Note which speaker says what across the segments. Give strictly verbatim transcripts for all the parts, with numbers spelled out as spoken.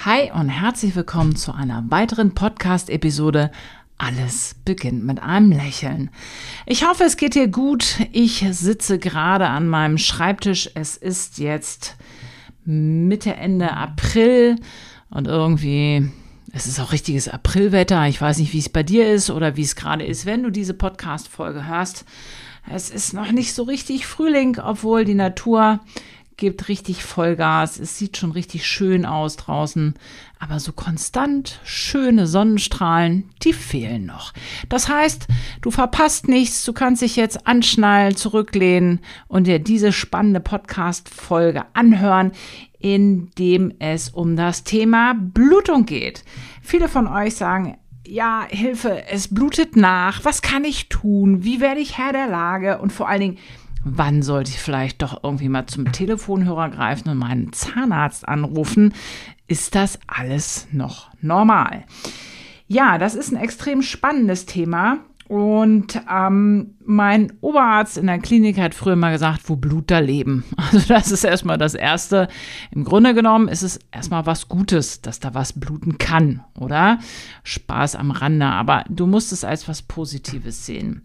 Speaker 1: Hi und herzlich willkommen zu einer weiteren Podcast-Episode Alles beginnt mit einem Lächeln. Ich hoffe, es geht dir gut. Ich sitze gerade an meinem Schreibtisch. Es ist jetzt Mitte, Ende April und irgendwie, es ist auch richtiges Aprilwetter. Ich weiß nicht, wie es bei dir ist oder wie es gerade ist, wenn du diese Podcast-Folge hörst. Es ist noch nicht so richtig Frühling, obwohl die Natur gibt richtig Vollgas. Es sieht schon richtig schön aus draußen. Aber so konstant schöne Sonnenstrahlen, die fehlen noch. Das heißt, du verpasst nichts. Du kannst dich jetzt anschnallen, zurücklehnen und dir diese spannende Podcast-Folge anhören, in dem es um das Thema Blutung geht. Viele von euch sagen, ja, Hilfe, es blutet nach. Was kann ich tun? Wie werde ich Herr der Lage? Und vor allen Dingen, wann sollte ich vielleicht doch irgendwie mal zum Telefonhörer greifen und meinen Zahnarzt anrufen? Ist das alles noch normal? Ja, das ist ein extrem spannendes Thema. Und ähm, mein Oberarzt in der Klinik hat früher mal gesagt, wo Blut, da Leben. Also das ist erstmal das Erste. Im Grunde genommen ist es erstmal was Gutes, dass da was bluten kann, oder? Spaß am Rande, aber du musst es als was Positives sehen.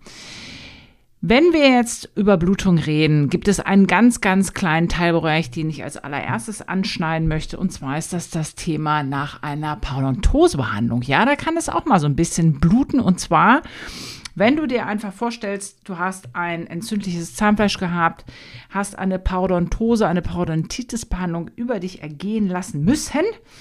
Speaker 1: Wenn wir jetzt über Blutung reden, gibt es einen ganz, ganz kleinen Teilbereich, den ich als allererstes anschneiden möchte. Und zwar ist das das Thema nach einer Parodontosebehandlung. Ja, da kann es auch mal so ein bisschen bluten. Und zwar, wenn du dir einfach vorstellst, du hast ein entzündliches Zahnfleisch gehabt, hast eine Parodontose, eine Parodontitis-Behandlung über dich ergehen lassen müssen.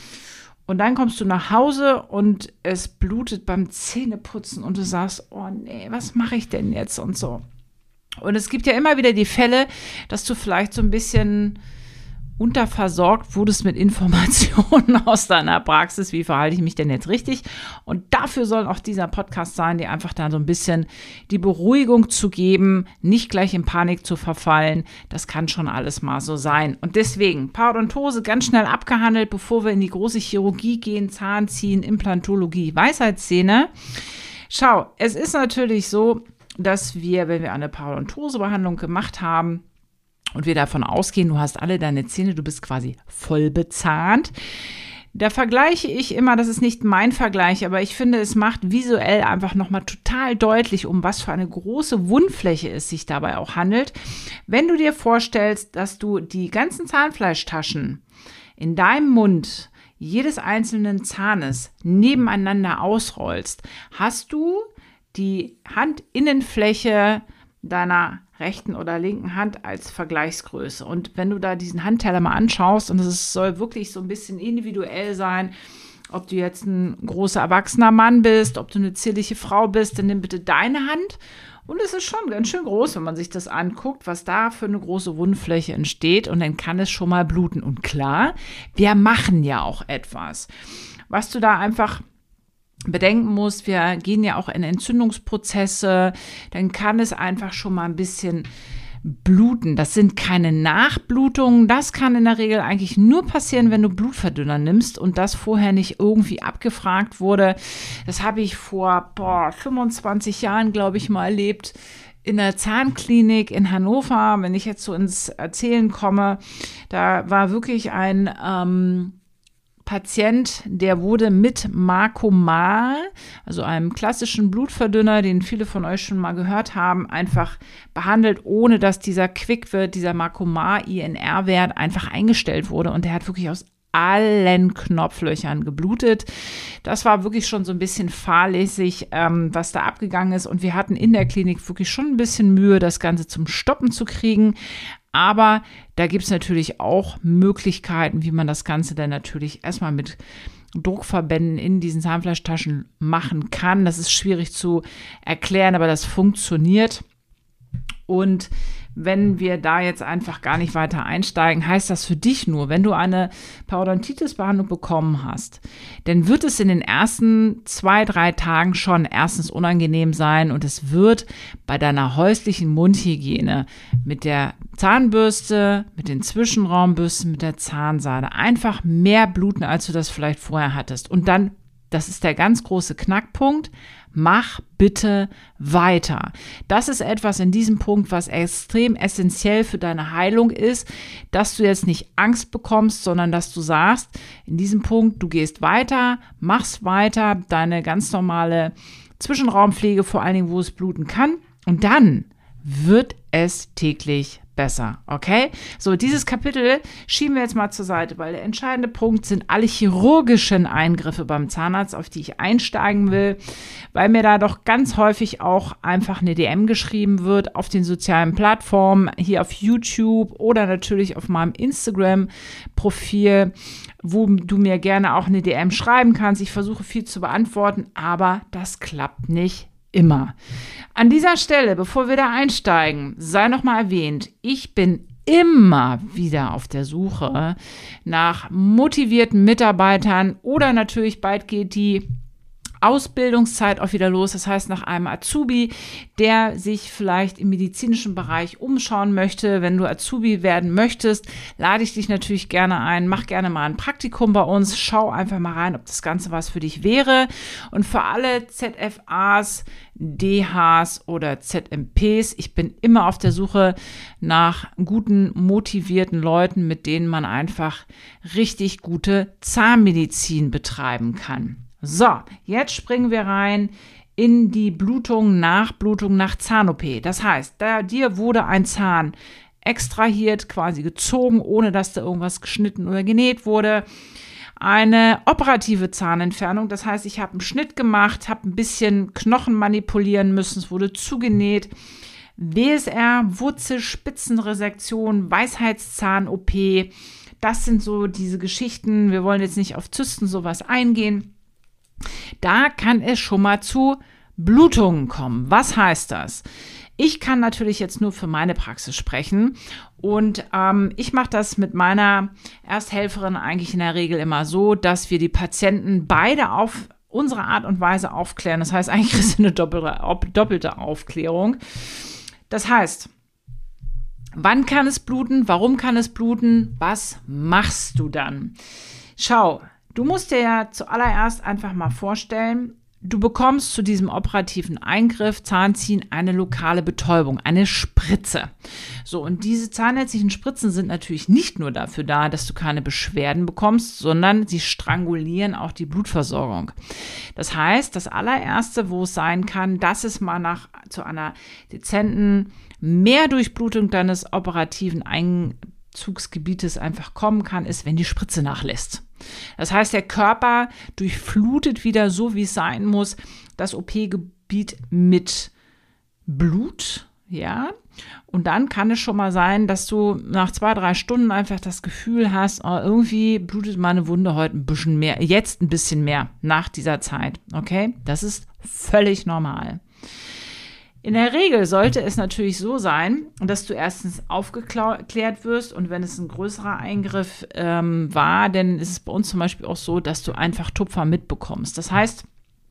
Speaker 1: Und dann kommst du nach Hause und es blutet beim Zähneputzen und du sagst, oh nee, was mache ich denn jetzt und so. Und es gibt ja immer wieder die Fälle, dass du vielleicht so ein bisschen unterversorgt wurdest mit Informationen aus deiner Praxis. Wie verhalte ich mich denn jetzt richtig? Und dafür soll auch dieser Podcast sein, dir einfach da so ein bisschen die Beruhigung zu geben, nicht gleich in Panik zu verfallen. Das kann schon alles mal so sein. Und deswegen, Parodontose ganz schnell abgehandelt, bevor wir in die große Chirurgie gehen, Zahnziehen, Implantologie, Weisheitszähne. Schau, es ist natürlich so, dass wir, wenn wir eine Parodontosebehandlung gemacht haben, und wir davon ausgehen, du hast alle deine Zähne, du bist quasi voll bezahnt. Da vergleiche ich immer, das ist nicht mein Vergleich, aber ich finde, es macht visuell einfach nochmal total deutlich, um was für eine große Wundfläche es sich dabei auch handelt. Wenn du dir vorstellst, dass du die ganzen Zahnfleischtaschen in deinem Mund jedes einzelnen Zahnes nebeneinander ausrollst, hast du die Handinnenfläche deiner rechten oder linken Hand als Vergleichsgröße. Und wenn du da diesen Handteller mal anschaust, und es soll wirklich so ein bisschen individuell sein, ob du jetzt ein großer erwachsener Mann bist, ob du eine zierliche Frau bist, dann nimm bitte deine Hand. Und es ist schon ganz schön groß, wenn man sich das anguckt, was da für eine große Wundfläche entsteht. Und dann kann es schon mal bluten. Und klar, wir machen ja auch etwas. Was du da einfach bedenken muss, wir gehen ja auch in Entzündungsprozesse, dann kann es einfach schon mal ein bisschen bluten. Das sind keine Nachblutungen, das kann in der Regel eigentlich nur passieren, wenn du Blutverdünner nimmst und das vorher nicht irgendwie abgefragt wurde. Das habe ich vor boah, fünfundzwanzig Jahren, glaube ich, mal erlebt in der Zahnklinik in Hannover. Wenn ich jetzt so ins Erzählen komme, da war wirklich ein ähm, Patient, der wurde mit Marcomal, also einem klassischen Blutverdünner, den viele von euch schon mal gehört haben, einfach behandelt, ohne dass dieser Quickwert, dieser Marcomal-I N R-Wert einfach eingestellt wurde. Und der hat wirklich aus allen Knopflöchern geblutet. Das war wirklich schon so ein bisschen fahrlässig, ähm, was da abgegangen ist. Und wir hatten in der Klinik wirklich schon ein bisschen Mühe, das Ganze zum Stoppen zu kriegen. Aber da gibt es natürlich auch Möglichkeiten, wie man das Ganze dann natürlich erstmal mit Druckverbänden in diesen Zahnfleischtaschen machen kann. Das ist schwierig zu erklären, aber das funktioniert. Und wenn wir da jetzt einfach gar nicht weiter einsteigen, heißt das für dich nur, wenn du eine Parodontitis-Behandlung bekommen hast, dann wird es in den ersten zwei, drei Tagen schon erstens unangenehm sein und es wird bei deiner häuslichen Mundhygiene mit der Zahnbürste, mit den Zwischenraumbürsten, mit der Zahnseide einfach mehr bluten, als du das vielleicht vorher hattest. Und dann das ist der ganz große Knackpunkt, mach bitte weiter. Das ist etwas in diesem Punkt, was extrem essentiell für deine Heilung ist, dass du jetzt nicht Angst bekommst, sondern dass du sagst, in diesem Punkt, du gehst weiter, machst weiter, deine ganz normale Zwischenraumpflege, vor allen Dingen, wo es bluten kann, und dann wird es täglich besser, okay? So, dieses Kapitel schieben wir jetzt mal zur Seite, weil der entscheidende Punkt sind alle chirurgischen Eingriffe beim Zahnarzt, auf die ich einsteigen will, weil mir da doch ganz häufig auch einfach eine D M geschrieben wird auf den sozialen Plattformen, hier auf YouTube oder natürlich auf meinem Instagram-Profil, wo du mir gerne auch eine D M schreiben kannst. Ich versuche viel zu beantworten, aber das klappt nicht immer. An dieser Stelle, bevor wir da einsteigen, sei noch mal erwähnt, ich bin immer wieder auf der Suche nach motivierten Mitarbeitern oder natürlich bald geht die Ausbildungszeit auch wieder los, das heißt nach einem Azubi, der sich vielleicht im medizinischen Bereich umschauen möchte. Wenn du Azubi werden möchtest, lade ich dich natürlich gerne ein, mach gerne mal ein Praktikum bei uns, schau einfach mal rein, ob das Ganze was für dich wäre. Und für alle Z F As, D Hs oder Z M Ps, ich bin immer auf der Suche nach guten, motivierten Leuten, mit denen man einfach richtig gute Zahnmedizin betreiben kann. So, jetzt springen wir rein in die Blutung, Nachblutung nach Zahn-O P. Das heißt, da, dir wurde ein Zahn extrahiert, quasi gezogen, ohne dass da irgendwas geschnitten oder genäht wurde. Eine operative Zahnentfernung, das heißt, ich habe einen Schnitt gemacht, habe ein bisschen Knochen manipulieren müssen, es wurde zugenäht. W S R, Wurzelspitzenresektion, Weisheitszahn-O P, das sind so diese Geschichten. Wir wollen jetzt nicht auf Zysten sowas eingehen. Da kann es schon mal zu Blutungen kommen. Was heißt das? Ich kann natürlich jetzt nur für meine Praxis sprechen und ähm, ich mache das mit meiner Ersthelferin eigentlich in der Regel immer so, dass wir die Patienten beide auf unsere Art und Weise aufklären. Das heißt, eigentlich ist es eine doppelte, doppelte Aufklärung. Das heißt, wann kann es bluten? Warum kann es bluten? Was machst du dann? Schau. Du musst dir ja zuallererst einfach mal vorstellen, du bekommst zu diesem operativen Eingriff, Zahnziehen, eine lokale Betäubung, eine Spritze. So, und diese zahnärztlichen Spritzen sind natürlich nicht nur dafür da, dass du keine Beschwerden bekommst, sondern sie strangulieren auch die Blutversorgung. Das heißt, das allererste, wo es sein kann, dass es mal nach zu einer dezenten Mehrdurchblutung deines operativen Einzugsgebietes einfach kommen kann, ist, wenn die Spritze nachlässt. Das heißt, der Körper durchflutet wieder so, wie es sein muss, das O P-Gebiet mit Blut, ja. Und dann kann es schon mal sein, dass du nach zwei, drei Stunden einfach das Gefühl hast, oh, irgendwie blutet meine Wunde heute ein bisschen mehr, jetzt ein bisschen mehr nach dieser Zeit, okay? Das ist völlig normal. In der Regel sollte es natürlich so sein, dass du erstens aufgeklärt wirst und wenn es ein größerer Eingriff ähm, war, dann ist es bei uns zum Beispiel auch so, dass du einfach Tupfer mitbekommst. Das heißt,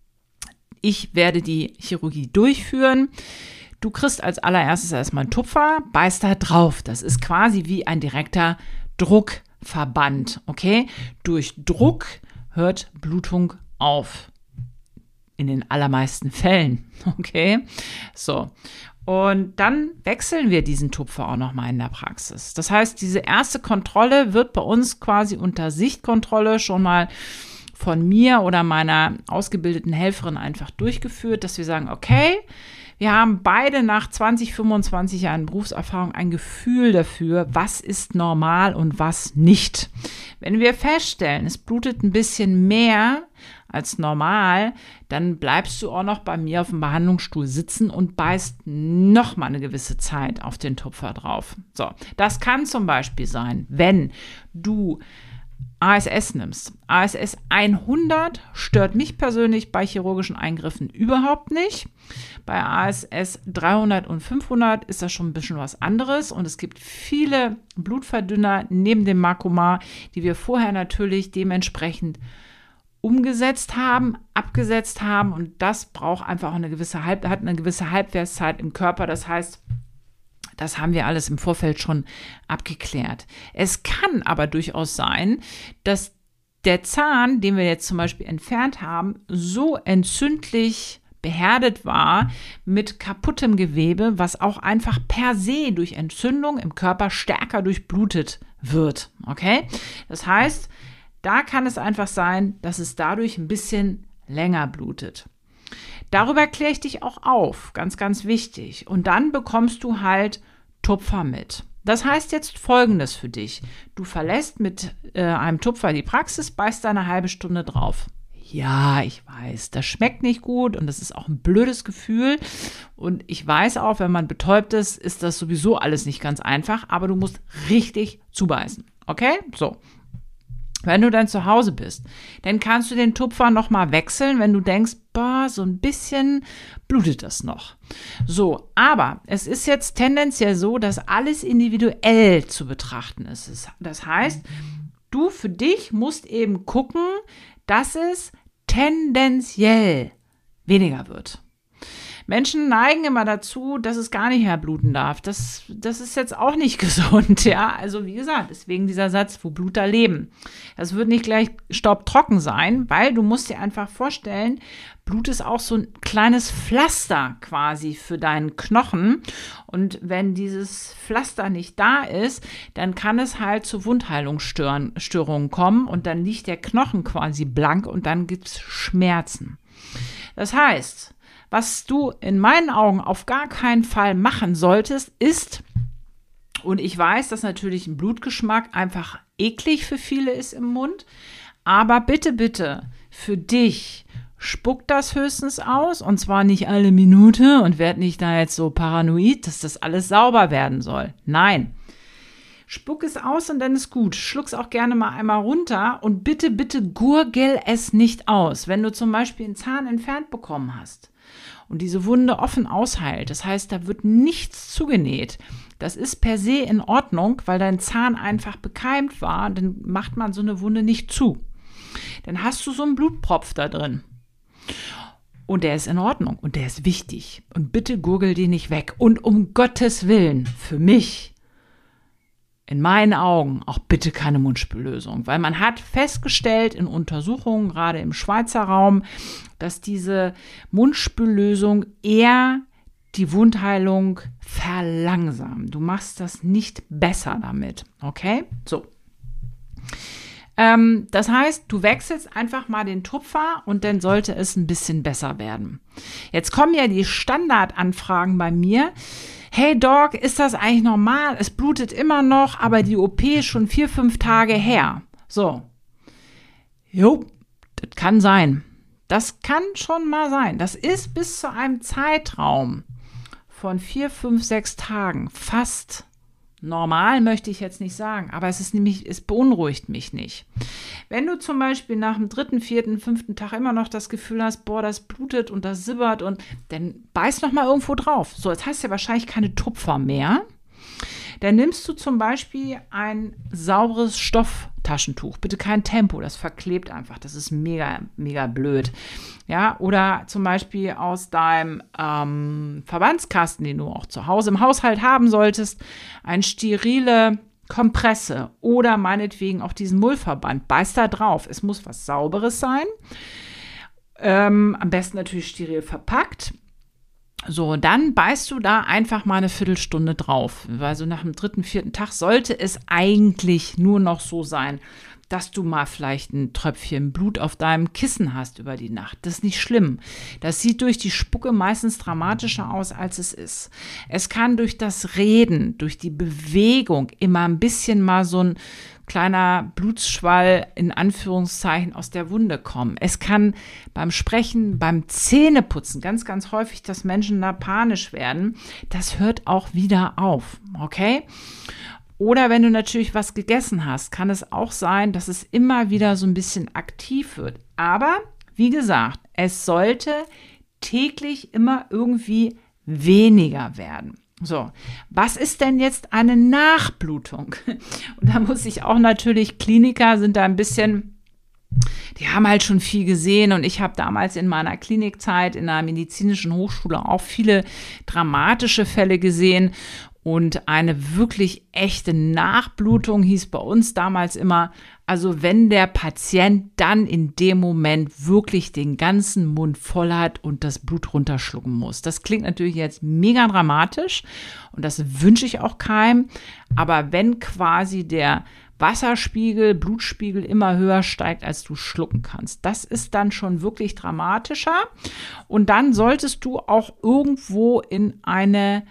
Speaker 1: ich werde die Chirurgie durchführen. Du kriegst als allererstes erstmal einen Tupfer, beißt da drauf. Das ist quasi wie ein direkter Druckverband, okay? Durch Druck hört Blutung auf. In den allermeisten Fällen, okay? So, und dann wechseln wir diesen Tupfer auch nochmal in der Praxis. Das heißt, diese erste Kontrolle wird bei uns quasi unter Sichtkontrolle schon mal von mir oder meiner ausgebildeten Helferin einfach durchgeführt, dass wir sagen, okay, wir haben beide nach zwanzig, fünfundzwanzig Jahren Berufserfahrung ein Gefühl dafür, was ist normal und was nicht. Wenn wir feststellen, es blutet ein bisschen mehr als normal, dann bleibst du auch noch bei mir auf dem Behandlungsstuhl sitzen und beißt noch mal eine gewisse Zeit auf den Tupfer drauf. So, das kann zum Beispiel sein, wenn du A S S nimmst. A S S hundert stört mich persönlich bei chirurgischen Eingriffen überhaupt nicht. Bei A S S dreihundert und fünfhundert ist das schon ein bisschen was anderes und es gibt viele Blutverdünner neben dem Makoma, die wir vorher natürlich dementsprechend umgesetzt haben, abgesetzt haben und das braucht einfach eine gewisse Halb, hat eine gewisse Halbwertszeit im Körper. Das heißt, das haben wir alles im Vorfeld schon abgeklärt. Es kann aber durchaus sein, dass der Zahn, den wir jetzt zum Beispiel entfernt haben, so entzündlich behärtet war mit kaputtem Gewebe, was auch einfach per se durch Entzündung im Körper stärker durchblutet wird. Okay? Das heißt, da kann es einfach sein, dass es dadurch ein bisschen länger blutet. Darüber kläre ich dich auch auf, ganz, ganz wichtig. Und dann bekommst du halt Tupfer mit. Das heißt jetzt Folgendes für dich. Du verlässt mit äh, einem Tupfer die Praxis, beißt da eine halbe Stunde drauf. Ja, ich weiß, das schmeckt nicht gut und das ist auch ein blödes Gefühl. Und ich weiß auch, wenn man betäubt ist, ist das sowieso alles nicht ganz einfach, aber du musst richtig zubeißen. Okay? So. Wenn du dann zu Hause bist, dann kannst du den Tupfer nochmal wechseln, wenn du denkst, boah, so ein bisschen blutet das noch. So, aber es ist jetzt tendenziell so, dass alles individuell zu betrachten ist. Das heißt, du für dich musst eben gucken, dass es tendenziell weniger wird. Menschen neigen immer dazu, dass es gar nicht mehr bluten darf. Das, das ist jetzt auch nicht gesund, ja. Also wie gesagt, deswegen dieser Satz, wo Bluter leben. Das wird nicht gleich staubtrocken sein, weil du musst dir einfach vorstellen, Blut ist auch so ein kleines Pflaster quasi für deinen Knochen. Und wenn dieses Pflaster nicht da ist, dann kann es halt zu Wundheilungsstörungen kommen und dann liegt der Knochen quasi blank und dann gibt es Schmerzen. Das heißt, was du in meinen Augen auf gar keinen Fall machen solltest, ist, und ich weiß, dass natürlich ein Blutgeschmack einfach eklig für viele ist im Mund, aber bitte, bitte, für dich, spuck das höchstens aus und zwar nicht alle Minute und werd nicht da jetzt so paranoid, dass das alles sauber werden soll. Nein. Spuck es aus und dann ist gut. Schluck's auch gerne mal einmal runter und bitte, bitte gurgel es nicht aus. Wenn du zum Beispiel einen Zahn entfernt bekommen hast und diese Wunde offen ausheilt, das heißt, da wird nichts zugenäht. Das ist per se in Ordnung, weil dein Zahn einfach bekeimt war, dann macht man so eine Wunde nicht zu. Dann hast du so einen Blutpropf da drin. Und der ist in Ordnung und der ist wichtig. Und bitte gurgel den nicht weg. Und um Gottes Willen, für mich, in meinen Augen, auch bitte keine Mundspüllösung. Weil man hat festgestellt in Untersuchungen, gerade im Schweizer Raum, dass diese Mundspüllösung eher die Wundheilung verlangsamt. Du machst das nicht besser damit. Okay? So. Ähm, das heißt, du wechselst einfach mal den Tupfer und dann sollte es ein bisschen besser werden. Jetzt kommen ja die Standardanfragen bei mir. Hey Doc, ist das eigentlich normal? Es blutet immer noch, aber die O P ist schon vier, fünf Tage her. So. Jo, das kann sein. Das kann schon mal sein. Das ist bis zu einem Zeitraum von vier, fünf, sechs Tagen fast normal, möchte ich jetzt nicht sagen, aber es ist nämlich, es beunruhigt mich nicht. Wenn du zum Beispiel nach dem dritten, vierten, fünften Tag immer noch das Gefühl hast, boah, das blutet und das sibbert und dann beiß noch mal irgendwo drauf. So, jetzt hast du ja wahrscheinlich keine Tupfer mehr. Dann nimmst du zum Beispiel ein sauberes Stofftaschentuch. Bitte kein Tempo, das verklebt einfach. Das ist mega, mega blöd. Ja, oder zum Beispiel aus deinem ähm, Verbandskasten, den du auch zu Hause im Haushalt haben solltest, ein sterile Kompresse oder meinetwegen auch diesen Mullverband. Beiß da drauf. Es muss was Sauberes sein. Ähm, am besten natürlich steril verpackt. So, dann beißt du da einfach mal eine Viertelstunde drauf. Also nach dem dritten, vierten Tag sollte es eigentlich nur noch so sein, dass du mal vielleicht ein Tröpfchen Blut auf deinem Kissen hast über die Nacht. Das ist nicht schlimm. Das sieht durch die Spucke meistens dramatischer aus, als es ist. Es kann durch das Reden, durch die Bewegung immer ein bisschen mal so ein kleiner Blutschwall in Anführungszeichen aus der Wunde kommen. Es kann beim Sprechen, beim Zähneputzen ganz, ganz häufig, dass Menschen da panisch werden. Das hört auch wieder auf, okay? Oder wenn du natürlich was gegessen hast, kann es auch sein, dass es immer wieder so ein bisschen aktiv wird. Aber, wie gesagt, es sollte täglich immer irgendwie weniger werden. So, was ist denn jetzt eine Nachblutung? Und da muss ich auch natürlich, Kliniker sind da ein bisschen, die haben halt schon viel gesehen und ich habe damals in meiner Klinikzeit in einer medizinischen Hochschule auch viele dramatische Fälle gesehen Und eine wirklich echte Nachblutung hieß bei uns damals immer, also wenn der Patient dann in dem Moment wirklich den ganzen Mund voll hat und das Blut runterschlucken muss. Das klingt natürlich jetzt mega dramatisch und das wünsche ich auch keinem. Aber wenn quasi der Wasserspiegel, Blutspiegel immer höher steigt, als du schlucken kannst, das ist dann schon wirklich dramatischer. Und dann solltest du auch irgendwo in eine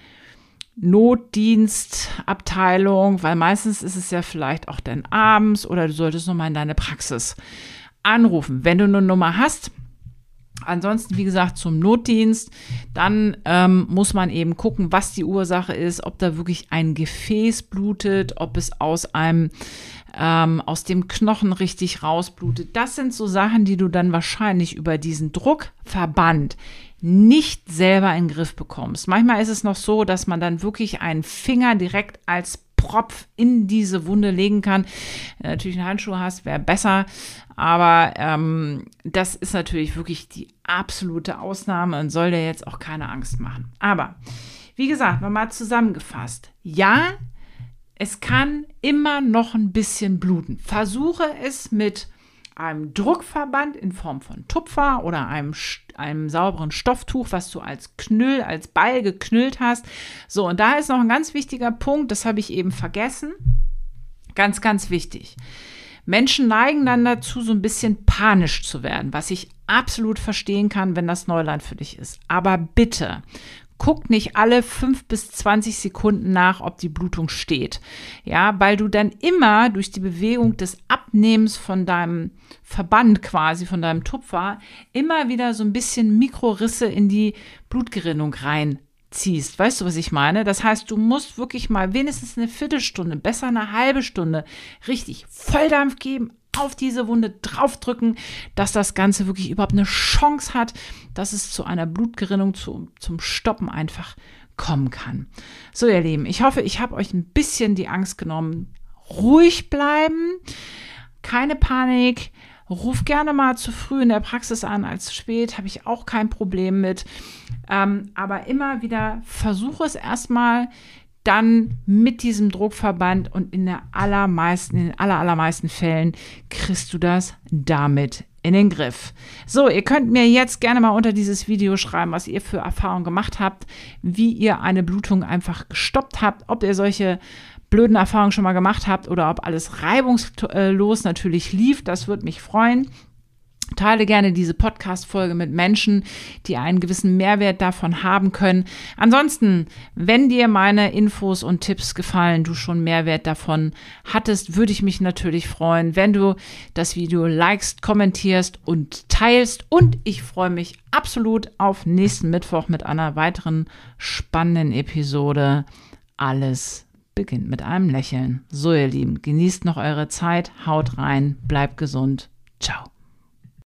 Speaker 1: Notdienstabteilung, weil meistens ist es ja vielleicht auch dann abends oder du solltest nochmal in deine Praxis anrufen. Wenn du eine Nummer hast, ansonsten, wie gesagt, zum Notdienst, dann ähm, muss man eben gucken, was die Ursache ist, ob da wirklich ein Gefäß blutet, ob es aus einem ähm, aus dem Knochen richtig rausblutet. Das sind so Sachen, die du dann wahrscheinlich über diesen Druckverband nicht selber in den Griff bekommst. Manchmal ist es noch so, dass man dann wirklich einen Finger direkt als Propf in diese Wunde legen kann. Wenn du natürlich einen Handschuh hast, wäre besser, aber ähm, das ist natürlich wirklich die absolute Ausnahme und soll dir jetzt auch keine Angst machen. Aber wie gesagt, nochmal zusammengefasst, ja, es kann immer noch ein bisschen bluten. Versuche es mit einem Druckverband in Form von Tupfer oder einem, einem sauberen Stofftuch, was du als Knüll, als Ball geknüllt hast. So, und da ist noch ein ganz wichtiger Punkt, das habe ich eben vergessen. Ganz, ganz wichtig. Menschen neigen dann dazu, so ein bisschen panisch zu werden, was ich absolut verstehen kann, wenn das Neuland für dich ist. Aber bitte, guck nicht alle fünf bis zwanzig Sekunden nach, ob die Blutung steht. Ja, weil du dann immer durch die Bewegung des Abnehmens von deinem Verband quasi, von deinem Tupfer, immer wieder so ein bisschen Mikrorisse in die Blutgerinnung reinziehst. Weißt du, was ich meine? Das heißt, du musst wirklich mal wenigstens eine Viertelstunde, besser eine halbe Stunde richtig Volldampf geben, auf diese Wunde draufdrücken, dass das Ganze wirklich überhaupt eine Chance hat, dass es zu einer Blutgerinnung, zu, zum Stoppen einfach kommen kann. So, ihr Lieben, ich hoffe, ich habe euch ein bisschen die Angst genommen. Ruhig bleiben, keine Panik. Ruf gerne mal zu früh in der Praxis an als zu spät, habe ich auch kein Problem mit. Ähm, aber immer wieder versuche es erstmal, dann mit diesem Druckverband und in der allermeisten, in den aller, allermeisten Fällen kriegst du das damit in den Griff. So, ihr könnt mir jetzt gerne mal unter dieses Video schreiben, was ihr für Erfahrungen gemacht habt, wie ihr eine Blutung einfach gestoppt habt, ob ihr solche blöden Erfahrungen schon mal gemacht habt oder ob alles reibungslos natürlich lief. Das würde mich freuen. Teile gerne diese Podcast-Folge mit Menschen, die einen gewissen Mehrwert davon haben können. Ansonsten, wenn dir meine Infos und Tipps gefallen, du schon Mehrwert davon hattest, würde ich mich natürlich freuen, wenn du das Video likest, kommentierst und teilst. Und ich freue mich absolut auf nächsten Mittwoch mit einer weiteren spannenden Episode. Alles beginnt mit einem Lächeln. So, ihr Lieben, genießt noch eure Zeit, haut rein, bleibt gesund. Ciao.